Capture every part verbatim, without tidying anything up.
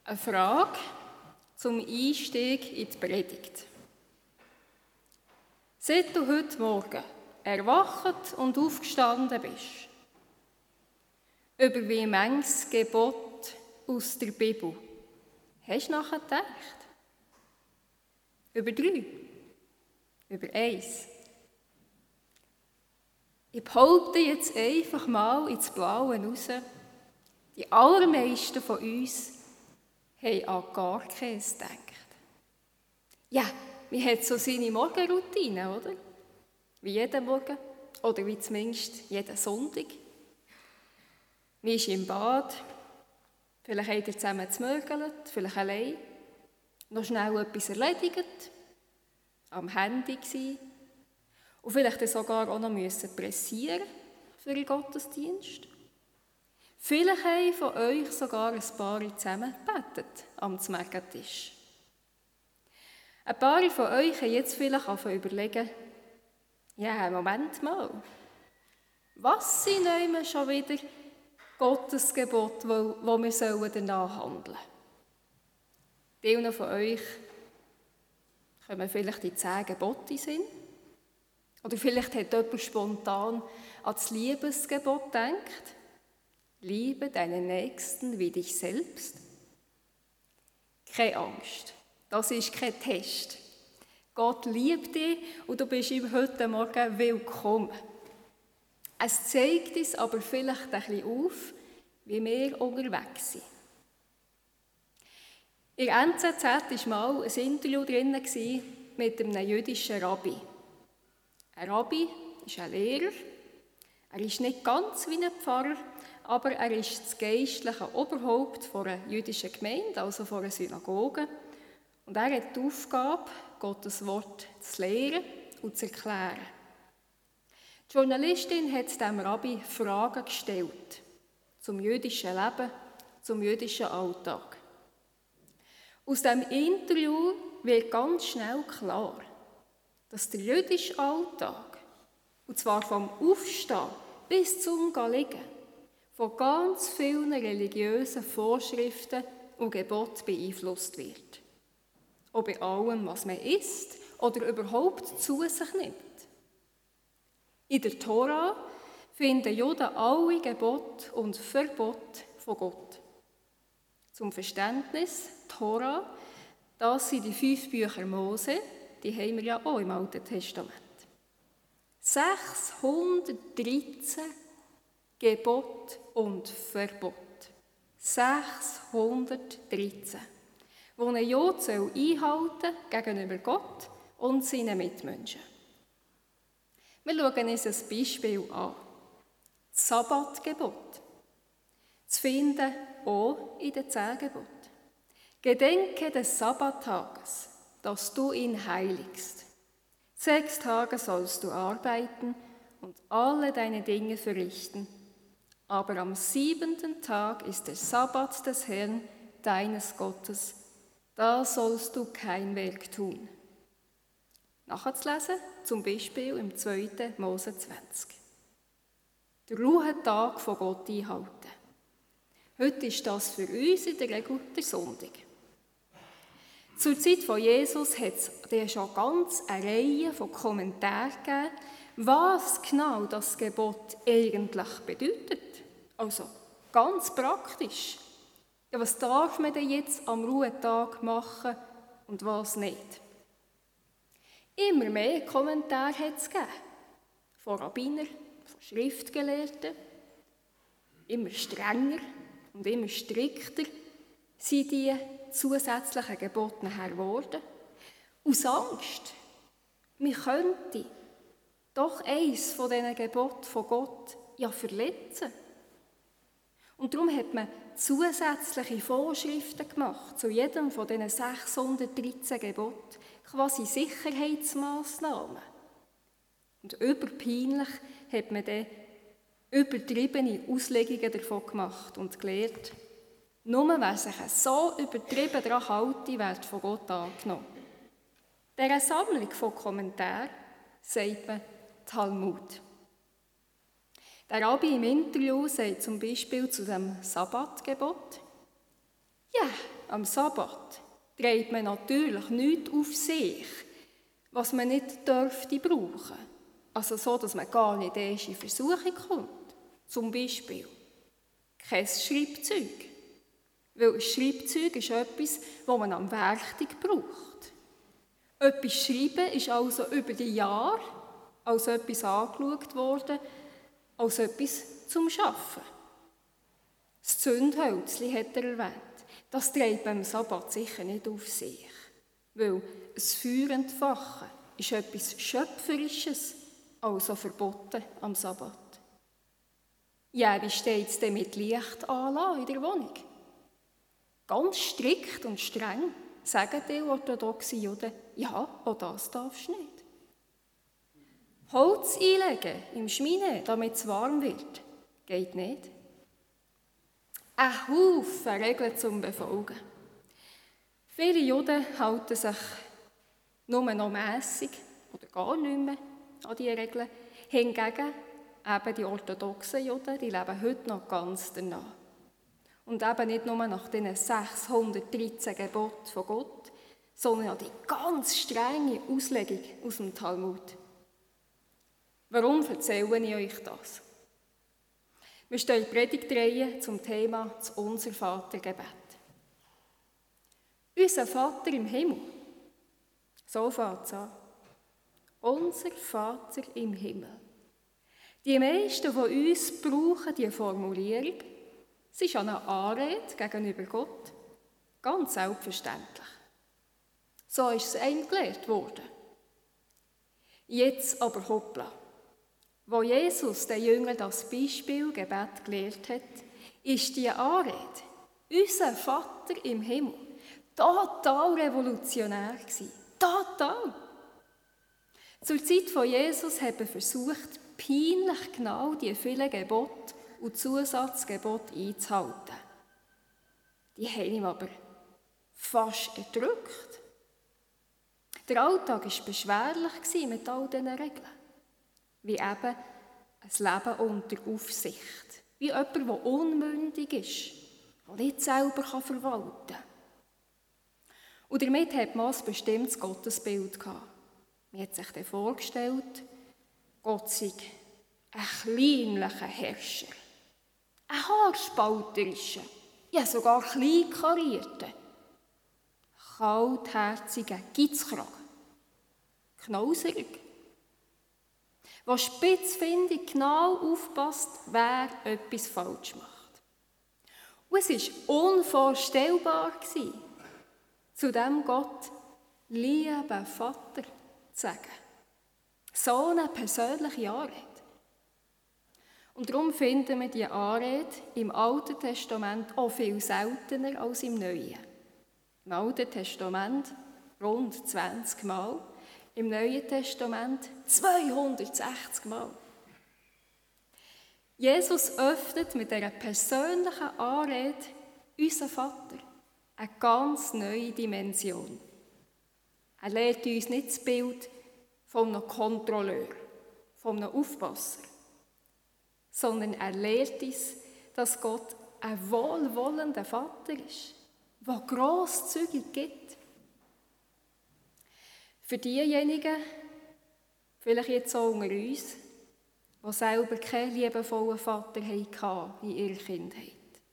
Eine Frage zum Einstieg in die Predigt. Seit du heute Morgen erwacht und aufgestanden bist, über wie manches Gebot aus der Bibel hast du nachgedacht? Über drei? Über eins? Ich behaupte jetzt einfach mal ins Blaue raus, die allermeisten von uns haben an gar keins gedacht. Ja, man hat so seine Morgenroutine, oder? Wie jeden Morgen, oder wie zumindest jeden Sonntag. Man ist im Bad, vielleicht habt ihr zusammen gemörgelt, vielleicht allein, noch schnell etwas erledigt, am Handy gsi und vielleicht sogar auch noch müssen pressieren für den Gottesdienst. Vielleicht haben von euch sogar ein paar zusammen gebetet am Mittagstisch. Ein paar von euch haben jetzt vielleicht angefangen zu überlegen, ja, Moment mal, was sind denn schon wieder Gottes Gebote, wo, wo wir sollen danach handeln? Viele von euch kommen vielleicht die zehn Gebote in den Sinn. Oder vielleicht hat jemand spontan an das Liebesgebot gedacht. Liebe deinen Nächsten wie dich selbst. Keine Angst, das ist kein Test. Gott liebt dich und du bist ihm heute Morgen willkommen. Es zeigt uns aber vielleicht ein bisschen auf, wie wir unterwegs sind. In der N Z Z war mal ein Interview drin mit einem jüdischen Rabbi. Ein Rabbi ist ein Lehrer. Er ist nicht ganz wie ein Pfarrer, aber er ist das geistliche Oberhaupt einer jüdischen Gemeinde, also von einer Synagoge. Und er hat die Aufgabe, Gottes Wort zu lehren und zu erklären. Die Journalistin hat dem Rabbi Fragen gestellt zum jüdischen Leben, zum jüdischen Alltag. Aus diesem Interview wird ganz schnell klar, dass der jüdische Alltag, und zwar vom Aufstehen bis zum Liegen, von ganz vielen religiösen Vorschriften und Geboten beeinflusst wird. Ob bei allem, was man isst oder überhaupt zu sich nimmt. In der Tora finden Juden alle Gebote und Verbote von Gott. Zum Verständnis, Tora, das sind die fünf Bücher Mose, die haben wir ja auch im Alten Testament. sechshundertdreizehn Gebote und Verbote. sechshundertdreizehn. Die ein Jod einhalten soll gegenüber Gott und seinen Mitmenschen. Wir schauen uns ein Beispiel an. Das Sabbatgebot. Zu finden auch in den zehn Geboten. Gedenke des Sabbattages, dass du ihn heiligst. Sechs Tage sollst du arbeiten und alle deine Dinge verrichten. Aber am siebenten Tag ist der Sabbat des Herrn, deines Gottes. Da sollst du kein Werk tun. Nachzulesen, zum Beispiel im zweiten Mose zwanzig. Den Ruhetag von Gott einhalten. Heute ist das für uns in der Regel der Sonntag. Zur Zeit von Jesus hat es schon ganz eine Reihe von Kommentaren gegeben, was genau das Gebot eigentlich bedeutet. Also ganz praktisch. Ja, was darf man denn jetzt am Ruhetag machen und was nicht? Immer mehr Kommentare hat es gegeben. Von Rabbinern, von Schriftgelehrten. Immer strenger und immer strikter sind die zusätzlichen Gebote nachher geworden. Aus Angst, man könnte doch eins von diesen Geboten von Gott ja verletzen. Und darum hat man zusätzliche Vorschriften gemacht, zu jedem von diesen sechshundertdreizehn Geboten, quasi Sicherheitsmaßnahmen. Und überpeinlich hat man dann übertriebene Auslegungen davon gemacht und gelehrt, nur wer sich so übertrieben daran halte, wird von Gott angenommen. Dieser Sammlung von Kommentaren sagt man Talmud. Der Rabbi im Interview sagt zum Beispiel zu dem Sabbatgebot: Ja, am Sabbat trägt man natürlich nichts auf sich, was man nicht dürfte brauchen. Also so, dass man gar nicht erst in Versuchung kommt. Zum Beispiel kein Schreibzeug. Weil ein Schreibzeug ist etwas, das man am Werktag braucht. Etwas schreiben ist also über die Jahre als etwas angeschaut worden, als etwas zum Schaffen. Das Zündhölzchen hat er erwähnt. Das trägt beim Sabbat sicher nicht auf sich. Weil ein Feuer entfachen ist etwas Schöpferisches, also verboten am Sabbat. Ja, wie steht es denn mit Licht anlassen in der Wohnung? Ganz strikt und streng sagen die orthodoxen Juden, ja, auch das darfst du nicht. Holz einlegen im Schmine, damit es warm wird, geht nicht. Ein Haufen Regeln zum Befolgen. Viele Juden halten sich nur noch mässig oder gar nicht mehr an diese Regeln. Hingegen eben die orthodoxen Juden, die leben heute noch ganz danach. Und eben nicht nur nach diesen sechshundertdreizehn Geboten von Gott, sondern auch die ganz strenge Auslegung aus dem Talmud. Warum erzähle ich euch das? Wir stehen in Predigtreihe zum Thema das Unser Vatergebet. Unser Vater im Himmel. So fängt es an. Unser Vater im Himmel. Die meisten von uns brauchen diese Formulierung. Es ist eine Anrede gegenüber Gott. Ganz selbstverständlich. So ist es einem gelehrt worden. Jetzt aber hoppla. Wo Jesus den Jüngern das Beispiel Gebet gelehrt hat, ist die Anrede, unser Vater im Himmel, total revolutionär gewesen. Total! Zur Zeit von Jesus hat man versucht, peinlich genau die vielen Gebote und Zusatzgebote einzuhalten. Die haben ihn aber fast erdrückt. Der Alltag war beschwerlich mit all diesen Regeln. Wie eben ein Leben unter Aufsicht. Wie jemand, der unmündig ist, der nicht selber verwalten kann. Und damit hat man ein bestimmtes Gottesbild gehabt. Man hat sich dann vorgestellt, Gott sei ein kleinlicher Herrscher, ein haarspalterischer, ja sogar kleinkarierter, kaltherziger Gitzkragen, knauserig, der spitzfindig genau aufpasst, wer etwas falsch macht. Und es war unvorstellbar, zu dem Gott, lieber Vater, zu sagen. So eine persönliche Anrede. Und darum finden wir diese Anrede im Alten Testament auch viel seltener als im Neuen. Im Alten Testament rund zwanzig Mal, im Neuen Testament zweihundertsechzig Mal. Jesus öffnet mit dieser persönlichen Anrede unseren Vater eine ganz neue Dimension. Er lehrt uns nicht das Bild von einem Kontrolleur, von einem Aufpasser, sondern er lehrt uns, dass Gott ein wohlwollender Vater ist, der grosszügig gibt. Für diejenigen, vielleicht jetzt auch unter uns, die selber keinen liebevollen Vater hatten in ihrer Kindheit.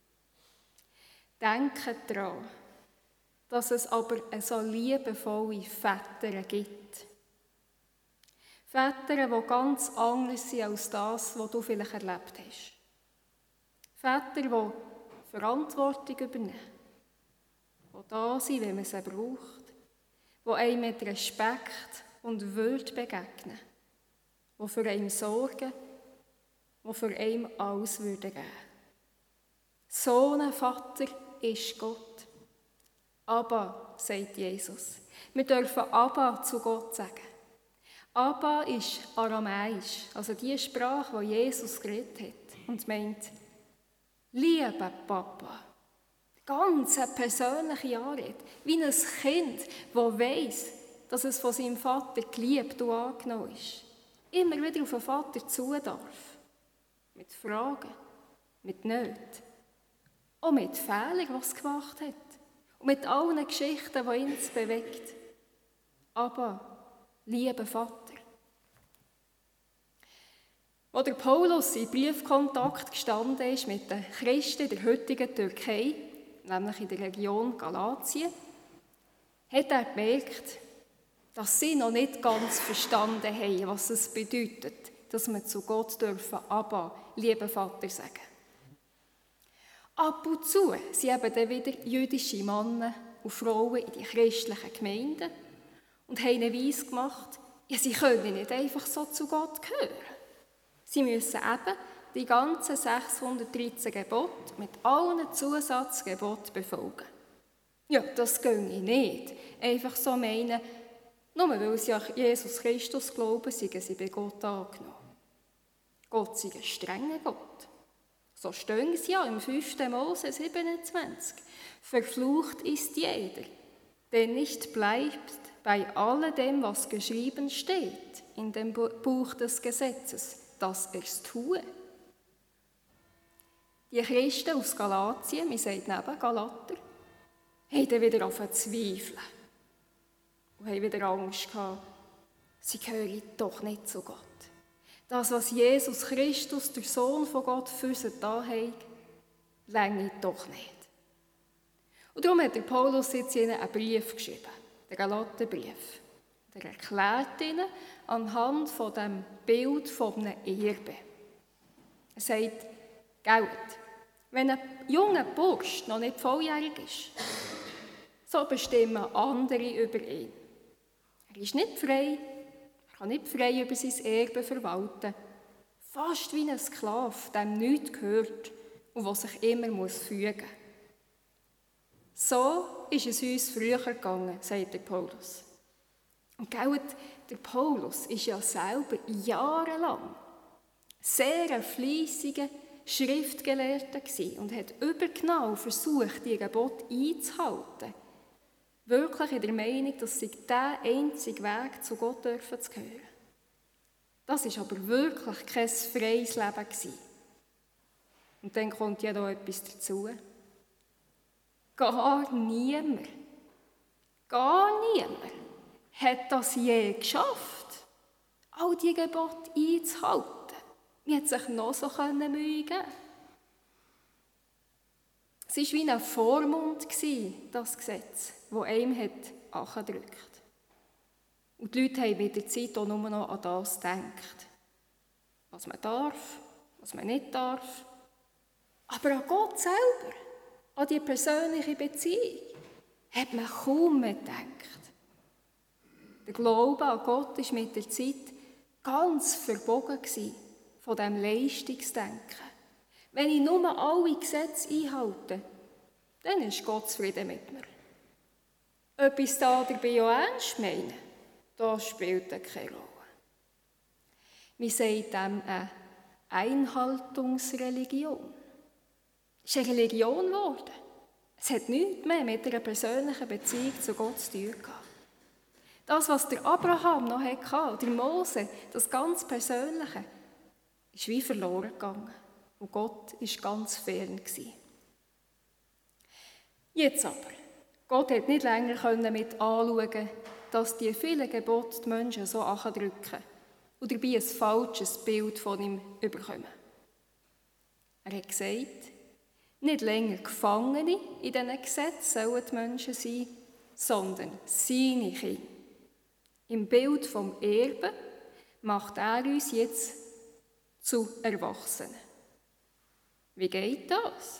Denken daran, dass es aber so liebevolle Väter gibt. Väter, die ganz anders sind als das, was du vielleicht erlebt hast. Väter, die Verantwortung übernehmen, die da sind, wenn man sie braucht, die einem mit Respekt und Würde begegnen, die für einen sorgen, die für einen alles geben würden. So ein Vater ist Gott. Abba, sagt Jesus. Wir dürfen Abba zu Gott sagen. Abba ist aramäisch, also die Sprache, die Jesus geredet hat und meint, lieber Papa. Ganz eine persönliche Anrede, wie ein Kind, das weiss, dass es von seinem Vater geliebt und angenommen ist. Immer wieder auf den Vater zu darf. Mit Fragen, mit Nöten, auch mit Fehlern, die es gemacht hat. und mit allen Geschichten, die uns bewegt. Aber, lieber Vater, wo der Paulus in Briefkontakt gestanden ist mit den Christen der heutigen Türkei, nämlich in der Region Galatien, hat er gemerkt, dass sie noch nicht ganz verstanden haben, was es bedeutet, dass wir zu Gott dürfen, aber, lieber Vater, sagen. Ab und zu sind eben dann wieder jüdische Männer und Frauen in die christlichen Gemeinden und haben ihnen weiss gemacht, ja, sie können nicht einfach so zu Gott gehören. Sie müssen eben die ganzen sechshundertdreizehn Gebote mit allen Zusatzgeboten befolgen. Ja, das ginge nicht. Einfach so meinen, nur weil sie an Jesus Christus glauben, seien sie bei Gott angenommen. Gott sei ein strenger Gott. So stehen es ja im fünften Mose siebenundzwanzig. Verflucht ist jeder, der nicht bleibt bei alledem, was geschrieben steht in dem Buch des Gesetzes, dass er es tue. Die Christen aus Galatien, wir sagen neben Galater, haben dann wieder angefangen zu zweifeln und haben wieder Angst gehabt, sie gehören doch nicht zu Gott. Das, was Jesus Christus, der Sohn von Gott, für sie getan hat, reicht doch nicht. Und darum hat der Paulus jetzt ihnen einen Brief geschrieben, den Galaterbrief. Er erklärt ihnen anhand von dem Bild von einem Erbe. Er sagt, Geld, wenn ein junger Bursch noch nicht volljährig ist, so bestimmen andere über ihn. Er ist nicht frei, er kann nicht frei über sein Erbe verwalten. Fast wie ein Sklave, dem nichts gehört und der sich immer muss fügen muss. So ist es uns früher gegangen, sagt der Paulus. Und gell, der Paulus war ja selber jahrelang sehr ein fleissiger Schriftgelehrter und hat übergenau versucht, die Gebote einzuhalten. Wirklich in der Meinung, dass sie der einzige Weg zu Gott dürfen zu gehören. Das war aber wirklich kein freies Leben. Und dann kommt ja noch etwas dazu. Gar niemand, gar niemand hat das je geschafft, all die Gebote einzuhalten. Man hat sich noch so Mühe geben. Es war wie ein Vormund, das Gesetz, das einem angedrückt hat. Und die Leute haben mit der Zeit auch nur noch an das gedacht. Was man darf, was man nicht darf. Aber an Gott selber, an die persönliche Beziehung, hat man kaum mehr gedacht. Der Glaube an Gott war mit der Zeit ganz verbogen von diesem Leistungsdenken. Wenn ich nur alle Gesetze einhalte, dann ist Gott zufrieden mit mir. Ob ich es da dabei auch ernst meine, das spielt keine Rolle. Wir sagen dem eine Einhaltungsreligion. Es ist eine Religion geworden. Es hat nichts mehr mit einer persönlichen Beziehung zu Gott zu tun gehabt. Das, was der Abraham noch hatte, der Mose, das ganz Persönliche, ist wie verloren gegangen. Und Gott war ganz fern. Jetzt aber, Gott hat nicht länger mit anschauen, dass die vielen Gebote die Menschen so andrücken und dabei ein falsches Bild von ihm bekommen. Er hat gesagt, nicht länger Gefangene in diesen Gesetzen sollen die Menschen sein, sondern seine Kinder. Im Bild vom Erben macht er uns jetzt zu Erwachsenen. Wie geht das?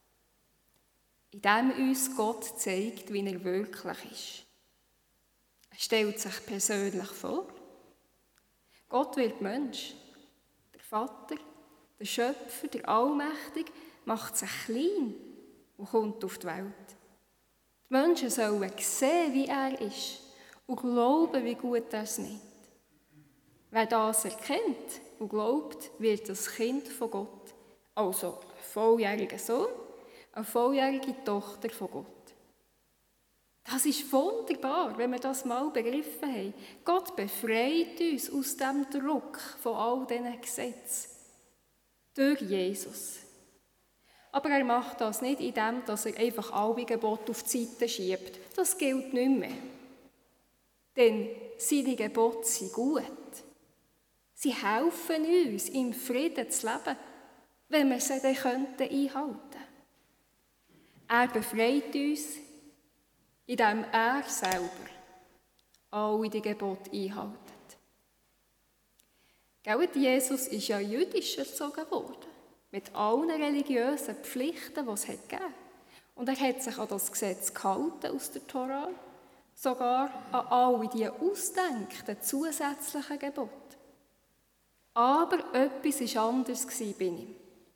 Indem uns Gott zeigt, wie er wirklich ist. Er stellt sich persönlich vor. Gott wird Mensch. Der Vater, der Schöpfer, der Allmächtige, macht sich klein und kommt auf die Welt. Die Menschen sollen sehen, wie er ist und glauben, wie gut er es meint. Wer das erkennt und glaubt, wird das Kind von Gott. Also ein volljähriger Sohn, eine volljährige Tochter von Gott. Das ist wunderbar, wenn wir das mal begriffen haben. Gott befreit uns aus dem Druck von all diesen Gesetzen. Durch Jesus. Aber er macht das nicht indem, dass er einfach alle Gebote auf die Seite schiebt. Das gilt nicht mehr. Denn seine Gebote sind gut. Sie helfen uns, im Frieden zu leben, wenn wir sie dann könnten einhalten könnten. Er befreit uns, indem er selber alle die Gebote einhält. Gell, Jesus ist ja jüdisch erzogen worden, mit allen religiösen Pflichten, die es gegeben hat. Und er hat sich an das Gesetz gehalten aus der Tora, sogar an alle die ausgedenkten zusätzlichen Gebote. Aber etwas war anders bei ihm.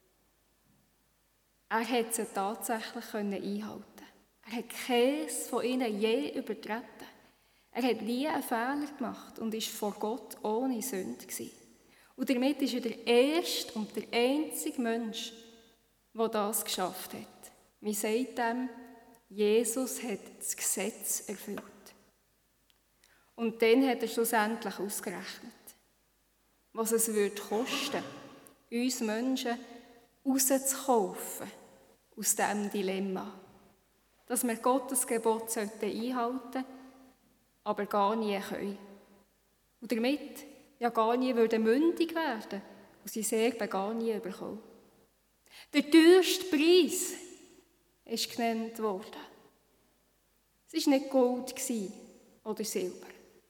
Er konnte sie tatsächlich einhalten. Er hat keines von ihnen je übertreten. Er hat nie einen Fehler gemacht und war vor Gott ohne Sünde. Und damit ist er der erste und der einzige Mensch, der das geschafft hat. Man sagt dem, Jesus hat das Gesetz erfüllt. Und dann hat er schlussendlich ausgerechnet, was es würde kosten, uns Menschen rauszukaufen aus diesem Dilemma. Dass wir Gottes Gebot einhalten sollten, aber gar nie können. Und damit ja gar nie würden mündig werden und sie Erbe gar nie bekommen. Der teuerste Preis ist genannt worden. Es war nicht Gold oder Silber,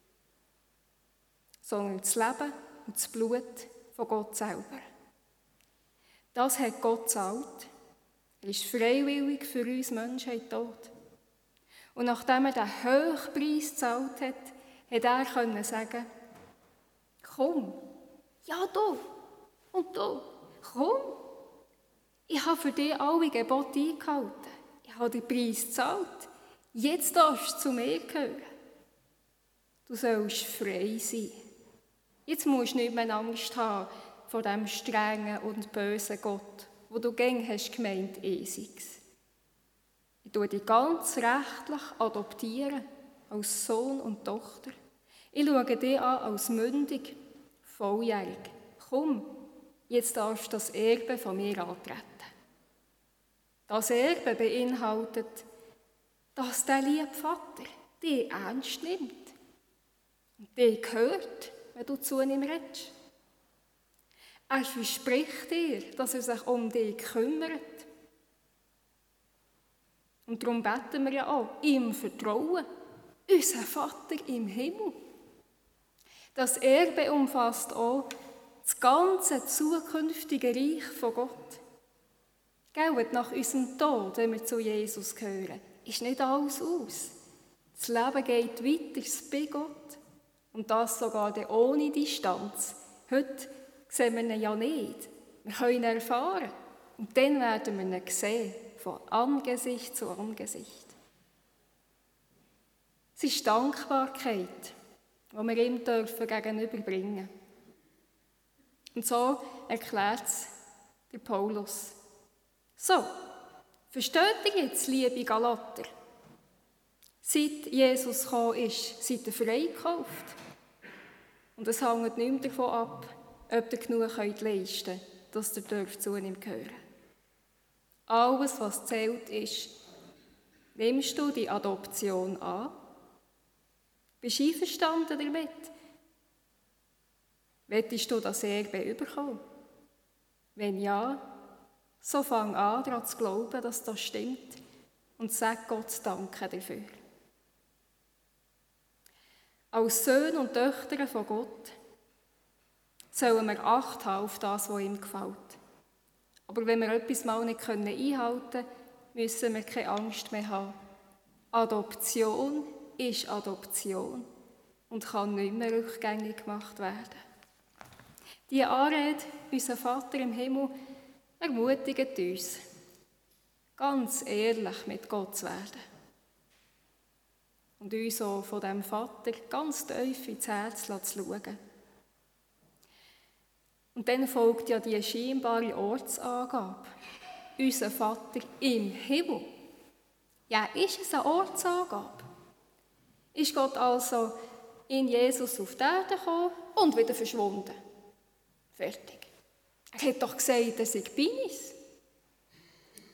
sondern das Leben und das Blut von Gott selber. Das hat Gott gezahlt. Er ist freiwillig für uns Menschen in den Tod. Und nachdem er den hohen Preis gezahlt hat, hat er können sagen, komm, ja du und du, komm. Ich habe für dich alle Gebote eingehalten. Ich habe den Preis gezahlt. Jetzt darfst du zu mir gehören. Du sollst frei sein. Jetzt musst du nicht mehr Angst haben vor dem strengen und bösen Gott, wo du gäng hast gemeint, eh sei's. Ich tue dich ganz rechtlich adoptieren, als Sohn und Tochter. Ich schaue dich an als mündig, volljährig. Komm, jetzt darfst du das Erbe von mir antreten. Das Erbe beinhaltet, dass der liebe Vater dich ernst nimmt und dich hört, wenn du zu ihm redest. Er verspricht dir, dass er sich um dich kümmert. Und darum beten wir ja auch, ihm vertrauen, unser Vater im Himmel. Das Erbe umfasst auch das ganze zukünftige Reich von Gott. Gell, nach unserem Tod, wenn wir zu Jesus gehören, ist nicht alles aus. Das Leben geht weiter bei Gott. Und das sogar ohne Distanz. Heute sehen wir ihn ja nicht. Wir können ihn erfahren. Und dann werden wir ihn sehen, von Angesicht zu Angesicht. Es ist Dankbarkeit, die wir ihm dürfen gegenüberbringen. Und so erklärt es der Paulus. So, versteht ihr jetzt, liebe Galater? Seit Jesus gekommen ist, seid ihr freigekauft. Und es hängt nicht mehr davon ab, ob ihr genug leisten könnt, dass ihr zu ihm gehören dürft. Alles, was zählt, ist, nimmst du die Adoption an? Bist du einverstanden damit? Möchtest du das Erbe bekommen? Wenn ja, so fang an, daran zu glauben, dass das stimmt und sag Gott Danke dafür. Als Söhne und Töchter von Gott sollen wir Acht haben auf das, was ihm gefällt. Aber wenn wir etwas mal nicht einhalten können, müssen wir keine Angst mehr haben. Adoption ist Adoption und kann nicht mehr rückgängig gemacht werden. Die Anrede, unser Vater im Himmel, ermutigt uns, ganz ehrlich mit Gott zu werden. Und uns auch von diesem Vater ganz tief ins Herz zu schauen. Und dann folgt ja die scheinbare Ortsangabe. Unser Vater im Himmel. Ja, ist es eine Ortsangabe? Ist Gott also in Jesus auf die Erde gekommen und wieder verschwunden? Fertig. Er hat doch gesagt, er sei bei uns.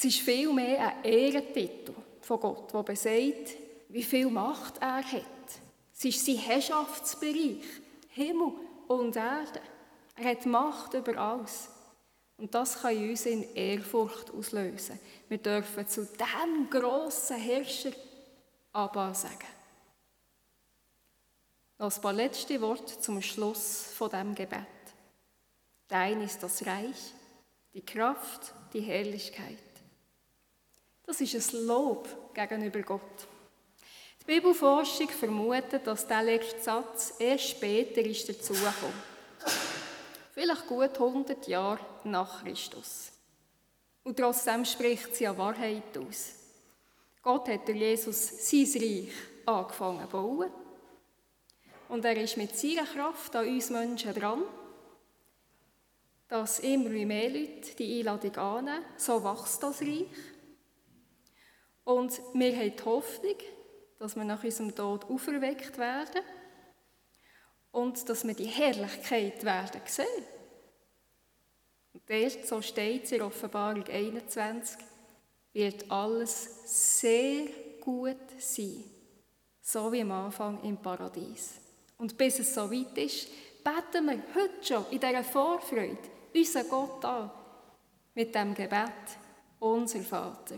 Es ist vielmehr ein Ehrentitel von Gott, der besagt, wie viel Macht er hat. Es ist sein Herrschaftsbereich, Himmel und Erde. Er hat Macht über alles. Und das kann in uns in Ehrfurcht auslösen. Wir dürfen zu diesem grossen Herrscher Abba sagen. Noch ein paar letzte Worte zum Schluss von diesem Gebet. Dein ist das Reich, die Kraft, die Herrlichkeit. Das ist ein Lob gegenüber Gott. Die Bibelforschung vermutet, dass dieser letzte Satz erst später ist dazugekommen. Vielleicht gut hundert Jahre nach Christus. Und trotzdem spricht sie ja Wahrheit aus. Gott hat durch Jesus sein Reich angefangen zu bauen. Und er ist mit seiner Kraft an uns Menschen dran, dass immer mehr Leute die Einladung annehmen. So wächst das Reich. Und wir haben die Hoffnung, dass wir nach unserem Tod auferweckt werden und dass wir die Herrlichkeit werden sehen. Und dort, so steht es in Offenbarung einundzwanzig, wird alles sehr gut sein, so wie am Anfang im Paradies. Und bis es so weit ist, beten wir heute schon in dieser Vorfreude unseren Gott an mit dem Gebet, unser Vater.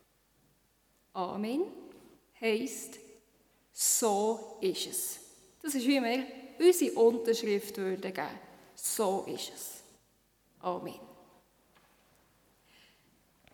Amen heisst, so ist es. Das ist, wie wir unsere Unterschrift würden geben. So ist es. Amen.